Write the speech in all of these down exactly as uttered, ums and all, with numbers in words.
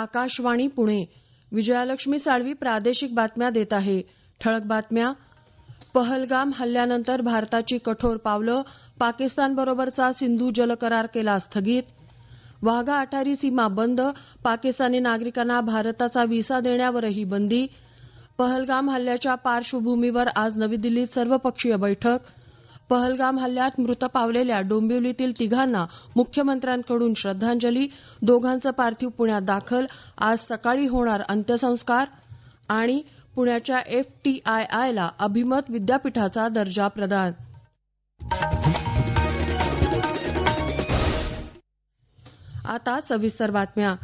आकाशवाणी पुणे. विजयालक्ष्मी साळवी प्रादेशिक बातम्या देत आहे. ठळक बातम्या. पहलगाम हल्ल्यानंतर भारताची कठोर पावलं. पाकिस्तानबरोबरचा सिंधू जल करार केला स्थगित. वाघा अटारी सीमा बंद. पाकिस्तानी नागरिकांना भारताचा व्हिसा देण्यावरही बंदी. पहलगाम हल्ल्याच्या पार्श्वभूमीवर आज नवी दिल्लीत सर्वपक्षीय बैठक. पहलगाम हल्ल्यात मृत पावलेल्या डोंबिवलीतील तिघांना मुख्यमंत्र्यांकडून श्रद्धांजली. दोघांचं पार्थिव पुण्यात दाखल. आज सकाळी होणार अंत्यसंस्कार. आणि पुण्याच्या एफटीआयआयला अभिमत विद्यापीठाचा दर्जा प्रदान. आता सविस्तर बातम्या.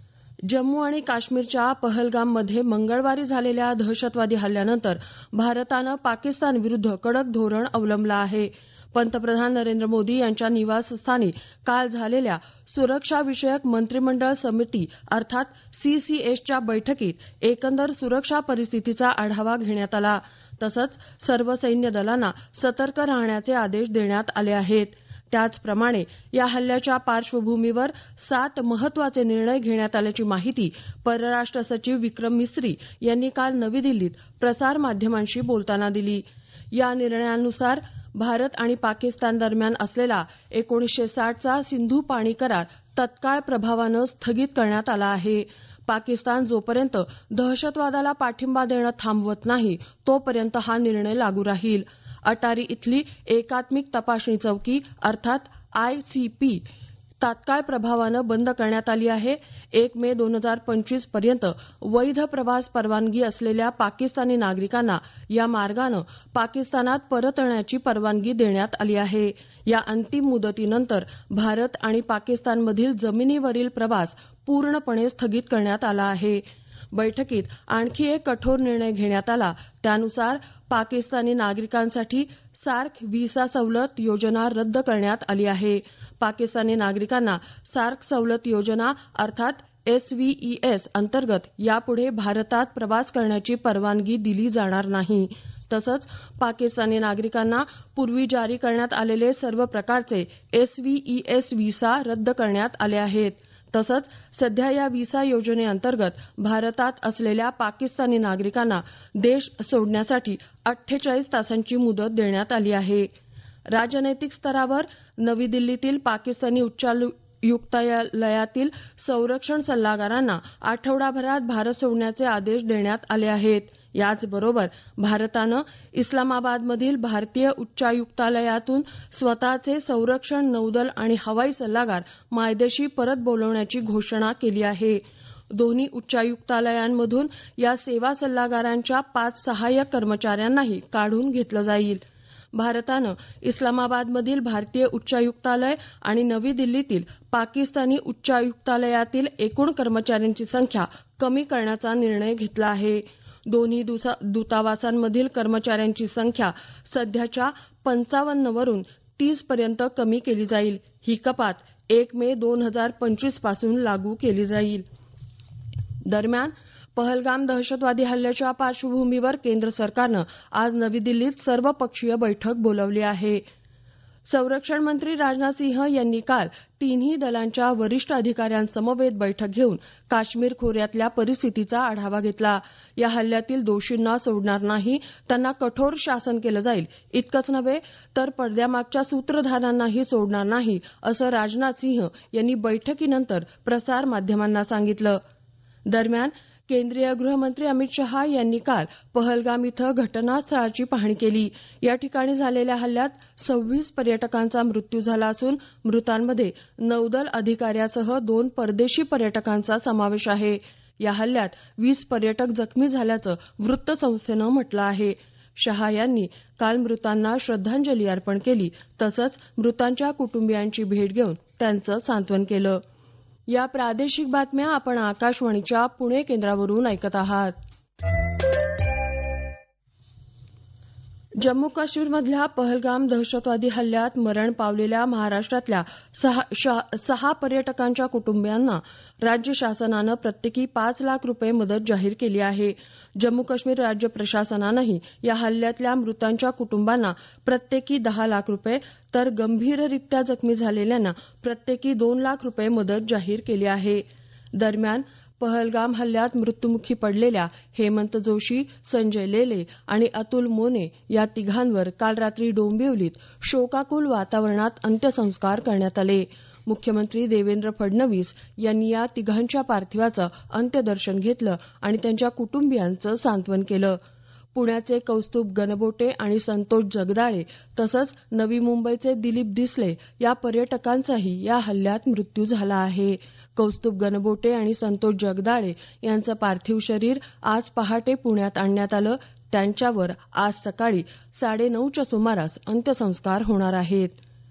जम्मू आणि काश्मीरच्या पहलगाममध्ये मंगळवारी झालेल्या दहशतवादी हल्ल्यानंतर भारतानं पाकिस्तानविरुद्ध कडक धोरण अवलंबलं आहे. पंतप्रधान नरेंद्र मोदी यांच्या निवासस्थानी काल झालेल्या सुरक्षाविषयक मंत्रिमंडळ समिती अर्थात सीसीएसच्या बैठकीत एकंदर सुरक्षा परिस्थितीचा आढावा घेण्यात आला. तसंच सर्व सैन्य दलांना सतर्क राहण्याचे आदेश देण्यात आले आहेत. त्याचप्रमाणे या हल्ल्याच्या पार्श्वभूमीवर सात महत्वाचे निर्णय घेण्यात आल्याची माहिती परराष्ट्र सचिव विक्रम मिस्री यांनी काल नवी दिल्लीत प्रसारमाध्यमांशी बोलताना दिली. या निर्णयानुसार भारत आणि पाकिस्तान दरम्यान असलेला एकोणीसशे साठचा सिंधू पाणी करार तत्काळ प्रभावानं स्थगित करण्यात आला आहे. पाकिस्तान जोपर्यंत दहशतवादाला पाठिंबा देणं थांबवत नाही तोपर्यंत हा निर्णय लागू राहील. अटारी इथली एकात्मिक तपासणी चौकी अर्थात आयसीपी तात्काळ प्रभावानं बंद करण्यात आली आहे. एक मे दोन हजार पंचवीस पर्यंत वैध प्रवास परवानगी असलेल्या पाकिस्तानी नागरिकांना या मार्गानं पाकिस्तानात परतण्याची परवानगी देण्यात आली आहे. या अंतिम मुदतीनंतर भारत आणि पाकिस्तानमधील जमिनीवरील प्रवास पूर्णपणे स्थगित करण्यात आला आहे. बैठकीत आणखी एक कठोर निर्णय घेण्यात आला. त्यानुसार पाकिस्तानी नागरिकांसाठी सार्क व्हिसा सवलत योजना रद्द करण्यात आली आहे. पाकिस्तानी नागरिकांना सार्क सवलत योजना अर्थात एसव्हीईएस अंतर्गत यापुढे भारतात प्रवास करण्याची परवानगी दिली जाणार नाही. तसंच पाकिस्तानी नागरिकांना पूर्वी जारी करण्यात आलेले सर्व प्रकारचे एसव्हीईएस व्हिसा रद्द करण्यात आले आहेत. तसंच सध्या या व्हिसा योजनेअंतर्गत भारतात असलेल्या पाकिस्तानी नागरिकांना देश सोडण्यासाठी अठ्ठेचाळीस तासांची मुदत देण्यात आली आहे. राजनैतिक स्तरावर नवी दिल्लीतील पाकिस्तानी उच्चायुक्तालयातील संरक्षण सल्लागारांना आठवडाभरात भारत सोडण्याचे आदेश देण्यात आले आहेत. याचबरोबर भारतानं इस्लामाबादमधील भारतीय उच्चायुक्तालयातून स्वतःचे संरक्षण नौदल आणि हवाई सल्लागार मायदेशी परत बोलवण्याची घोषणा केली आहे. दोन्ही उच्चायुक्तालयांमधून या सेवा सल्लागारांच्या पाच सहाय्यक कर्मचाऱ्यांनाही काढून घेतलं जाईल. भारतानं इस्लामाबादमधील भारतीय उच्चायुक्तालय आणि नवी दिल्लीतील पाकिस्तानी उच्चायुक्तालयातील एकूण कर्मचाऱ्यांची संख्या कमी करण्याचा निर्णय घेतला आहे. दोन्ही दूतावासांमधील कर्मचाऱ्यांची संख्या सध्याच्या पंचावन्नवरून तीस पर्यंत कमी केली जाईल. ही कपात एक मे दोन हजार पंचवीस पासून लागू केली जाईल. दरम्यान पहलगाम दहशतवादी हल्ल्याच्या पार्श्वभूमीवर केंद्र सरकारनं आज नवी दिल्लीत सर्वपक्षीय बैठक बोलावली आहे. संरक्षण मंत्री राजनाथ सिंह यांनी काल तिन्ही दलांच्या वरिष्ठ अधिकाऱ्यांसमवेत बैठक घेऊन काश्मीर खोऱ्यातल्या परिस्थितीचा आढावा घेतला. या हल्ल्यातील दोषींना सोडणार नाही, त्यांना कठोर शासन केलं जाईल. इतकंच नव्हे तर पडद्यामागच्या सूत्रधारांनाही सोडणार नाही, असं राजनाथ सिंह यांनी बैठकीनंतर प्रसारमाध्यमांना सांगितलं. दरम्यान केंद्रीय गृहमंत्री अमित शहा यांनी काल पहलगाम इथं घटनास्थळाची पाहणी केली. या ठिकाणी झालेल्या हल्ल्यात सव्वीस पर्यटकांचा मृत्यू झाला असून मृतांमध्ये नौदल अधिकाऱ्यासह दोन परदेशी पर्यटकांचा समावेश आहे. या हल्ल्यात वीस पर्यटक जखमी झाल्याचं वृत्तसंस्थेनं म्हटलं आहे. शहा यांनी काल मृतांना श्रद्धांजली अर्पण केली. तसंच मृतांच्या कुटुंबियांची भेट घेऊन त्यांचं सांत्वन केलं. या प्रादेशिक बातम्या आपण आकाशवाणीच्या पुणे केंद्रावरून ऐकत आहात. जम्मू काश्मीरमधल्या पहलगाम दहशतवादी हल्ल्यात मरण पावलेल्या महाराष्ट्रातल्या सहा, सहा पर्यटकांच्या कुटुंबियांना राज्य शासनानं प्रत्येकी पाच लाख रुपये मदत जाहीर केली आहे. जम्मू काश्मीर राज्य प्रशासनानंही या हल्ल्यातल्या मृतांच्या कुटुंबांना प्रत्येकी दहा लाख रुपये तर गंभीररित्या जखमी झालेल्यांना प्रत्येकी दोन लाख रुपये मदत जाहीर केली आहे. दरम्यान पहलगाम हल्ल्यात मृत्युमुखी पडलेल्या हेमंत जोशी, संजय लेले आणि अतुल मोने या तिघांवर काल रात्री डोंबिवलीत शोकाकुल वातावरणात अंत्यसंस्कार करण्यात आले. मुख्यमंत्री देवेंद्र फडणवीस यांनी या तिघांच्या पार्थिवाचं अंत्यदर्शन घेतलं आणि त्यांच्या कुटुंबियांचं सांत्वन केलं. पुण्याचे कौस्तुभ गणबोटे आणि संतोष जगदाळे तसंच नवी मुंबईचे दिलीप दिसले या पर्यटकांचाही या हल्ल्यात मृत्यू झाला आहे. कौस्तुभ गणबोटे आणि संतोष जगदाळे यांचं पार्थिव शरीर आज पहाटे पुण्यात आणण्यात आलं. त्यांच्यावर आज सकाळी साडेनऊच्या सुमारास अंत्यसंस्कार होणार आहेत.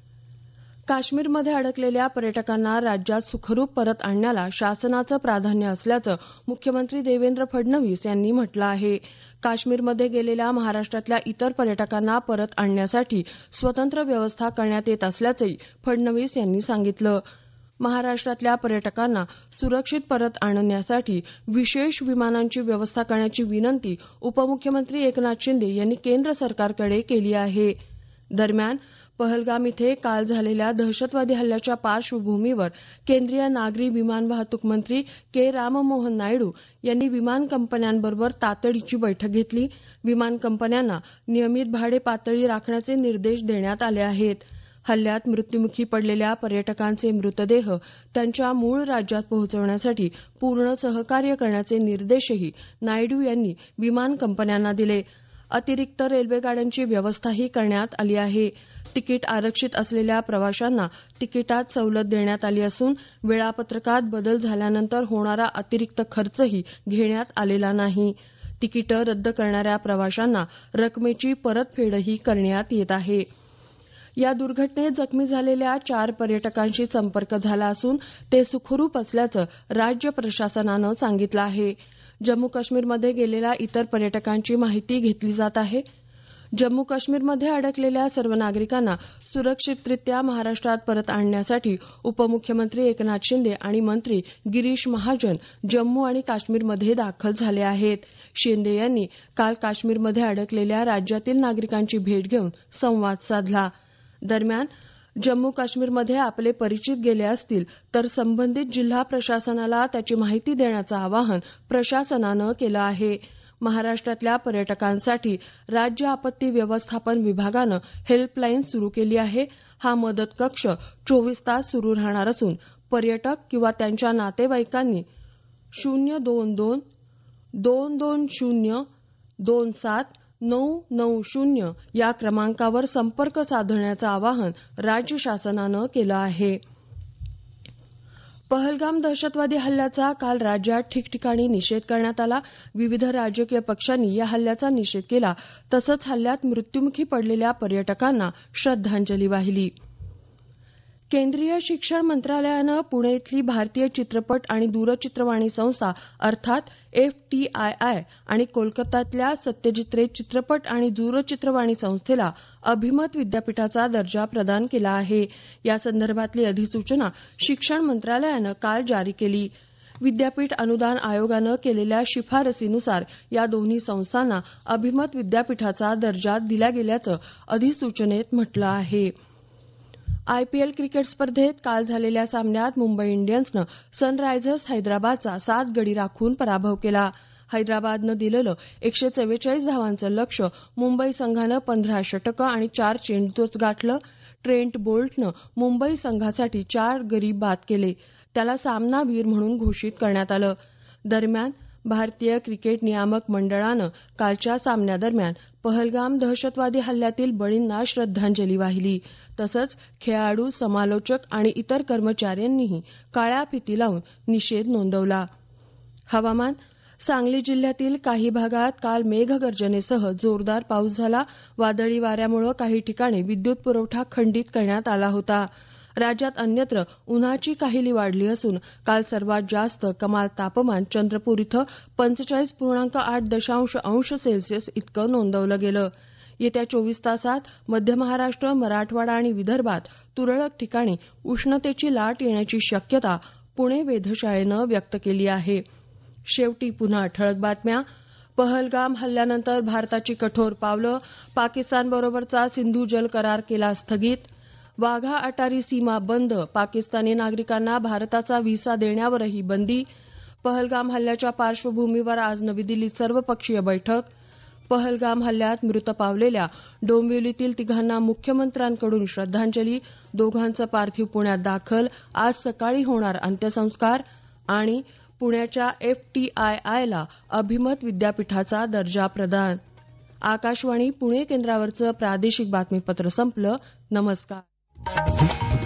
काश्मीरमध्ये अडकलेल्या पर्यटकांना राज्यात सुखरूप परत आणण्याला शासनाचं प्राधान्य असल्याचं मुख्यमंत्री देवेंद्र फडणवीस यांनी म्हटलं आहे. काश्मीरमध्ये गेलेल्या महाराष्ट्रातल्या इतर पर्यटकांना परत आणण्यासाठी स्वतंत्र व्यवस्था करण्यात येत असल्याचंही फडणवीस यांनी सांगितलं. महाराष्ट्रातल्या पर्यटकांना सुरक्षित परत आणण्यासाठी विशेष विमानांची व्यवस्था करण्याची विनंती उपमुख्यमंत्री एकनाथ शिंदे यांनी केंद्र सरकारकडे केली आहे. दरम्यान पहलगाम इथे काल झालेल्या दहशतवादी हल्ल्याच्या पार्श्वभूमीवर केंद्रीय नागरी विमान वाहतूक मंत्री के राममोहन नायडू यांनी विमान कंपन्यांबरोबर तातडीची बैठक घेतली. विमान कंपन्यांना नियमित भाडे पातळी राखण्याचे निर्देश देण्यात आले आहेत. हल्ल्यात मृत्युमुखी पडलेल्या पर्यटकांचे मृतदेह त्यांच्या मूळ राज्यात पोहोचवण्यासाठी पूर्ण सहकार्य करण्याचे निर्देशही नायडू यांनी विमान कंपन्यांना दिले. अतिरिक्त रेल्वेगाड्यांची व्यवस्थाही करण्यात आली आहे. तिकीट आरक्षित असलेल्या प्रवाशांना तिकिटात सवलत देण्यात आली असून वेळापत्रकात बदल झाल्यानंतर होणारा अतिरिक्त खर्चही घेण्यात आलेला नाही. तिकीटं रद्द करणाऱ्या प्रवाशांना रकमेची परतफेडही करण्यात येत आहे. या दुर्घटनेत जखमी झालेल्या चार पर्यटकांशी संपर्क झाला असून ते सुखरूप असल्याचं राज्य प्रशासनानं सांगितलं आहे. जम्मू काश्मीरमध्ये गेलेल्या इतर पर्यटकांची माहिती घेतली जात आहे. जम्मू काश्मीरमध्ये अडकलेल्या सर्व नागरिकांना सुरक्षितरित्या महाराष्ट्रात परत आणण्यासाठी उपमुख्यमंत्री एकनाथ शिंदे आणि मंत्री गिरीश महाजन जम्मू आणि काश्मीरमध्ये दाखल झाले आहेत. शिंदे यांनी काल काश्मीरमध्ये अडकलेल्या राज्यातील नागरिकांची भेट घेऊन संवाद साधला. दरम्यान जम्मू काश्मीरमध्ये आपले परिचित गेले असतील तर संबंधित जिल्हा प्रशासनाला त्याची माहिती देण्याचं आवाहन प्रशासनानं केलं आहे. महाराष्ट्रातल्या पर्यटकांसाठी राज्य आपत्ती व्यवस्थापन विभागानं हेल्पलाईन सुरू केली आहे. हा मदत कक्ष चोवीस तास सुरू राहणार असून पर्यटक किंवा त्यांच्या नातेवाईकांनी शून्य दोन दोन दोन दोन शून्य दोन सात नऊ नऊ शून्य या क्रमांकावर संपर्क साधण्याचं आवाहन राज्य शासनानं केलं आहे. पहलगाम दहशतवादी हल्ल्याचा काल राज्यात ठिकठिकाणी निषेध करण्यात आला. विविध राजकीय पक्षांनी या हल्ल्याचा निषेध केला तसंच हल्ल्यात मृत्युमुखी पडलेल्या पर्यटकांना श्रद्धांजली वाहिली. केंद्रीय शिक्षण मंत्रालयानं पुणे इथली भारतीय चित्रपट आणि दूरचित्रवाणी संस्था अर्थात एफटीआयआय आणि कोलकात्यातल्या सत्यजित रे चित्रपट आणि दूरचित्रवाणी संस्थेला अभिमत विद्यापीठाचा दर्जा प्रदान केला आहे. यासंदर्भातली अधिसूचना शिक्षण मंत्रालयानं काल जारी केली. विद्यापीठ अनुदान आयोगानं केलेल्या शिफारसीनुसार या दोन्ही संस्थांना अभिमत विद्यापीठाचा दर्जा दिला गेल्याचं अधिसूचनेत म्हटलं आहे. आयपीएल क्रिकेट स्पर्धेत काल झालेल्या सामन्यात मुंबई इंडियन्सनं सनरायझर्स हैदराबादचा सात गडी राखून पराभव केला. हैदराबादनं दिलेलं एकशे चव्वेचाळीस धावांचं लक्ष्य मुंबई संघानं पंधरा षटकं आणि चार चेंडूतच गाठलं. ट्रेंट बोल्टनं मुंबई संघासाठी चार गडी बाद केले. त्याला सामनावीर म्हणून घोषित करण्यात आलं. दरम्यान भारतीय क्रिकेट नियामक मंडळानं कालच्या सामन्यादरम्यान पहलगाम दहशतवादी हल्ल्यातील बळींना श्रद्धांजली वाहिली. तसंच खेळाडू, समालोचक आणि इतर कर्मचाऱ्यांनीही काळ्या फिती लावून निषेध नोंदवला. हवामान सांगली जिल्ह्यातील काही भागात काल मेघगर्जनेसह जोरदार पाऊस झाला. वादळी वाऱ्यामुळे काही ठिकाणी विद्युत पुरवठा खंडित करण्यात आला होता. राज्यात अन्यत्र उन्हाची काहिली वाढली असून काल सर्वात जास्त कमाल तापमान चंद्रपूर इथं पंचेचाळीस पूर्णांक आठ दशांश अंश सेल्सिअस इतकं नोंदवलं गेलं. येत्या चोवीस तासात मध्य महाराष्ट्र, मराठवाडा आणि विदर्भात तुरळक ठिकाणी उष्णतेची लाट येण्याची शक्यता पुणे वेधशाळेनं व्यक्त केली आहे. शेवटी पुन्हा ठळक बातम्या. पहलगाम हल्ल्यानंतर भारताची कठोर पावलं. पाकिस्तानबरोबरचा सिंधू जल करार केला स्थगित. वाघा अटारी सीमा बंद. पाकिस्तानी नागरिकांना भारताचा व्हिसा देण्यावरही बंदी. पहलगाम हल्ल्याच्या पार्श्वभूमीवर आज नवी दिल्लीत सर्वपक्षीय बैठक. पहलगाम हल्ल्यात मृत पावलेल्या डोंबिवलीतील तिघांना मुख्यमंत्र्यांकडून श्रद्धांजली. दोघांचं पार्थिव पुण्यात दाखल. आज सकाळी होणार अंत्यसंस्कार. आणि पुण्याच्या एफटीआयआयला अभिमत विद्यापीठाचा दर्जा प्रदान. आकाशवाणी पुणे केंद्रावरचं प्रादेशिक बातमीपत्र संपलं. नमस्कार.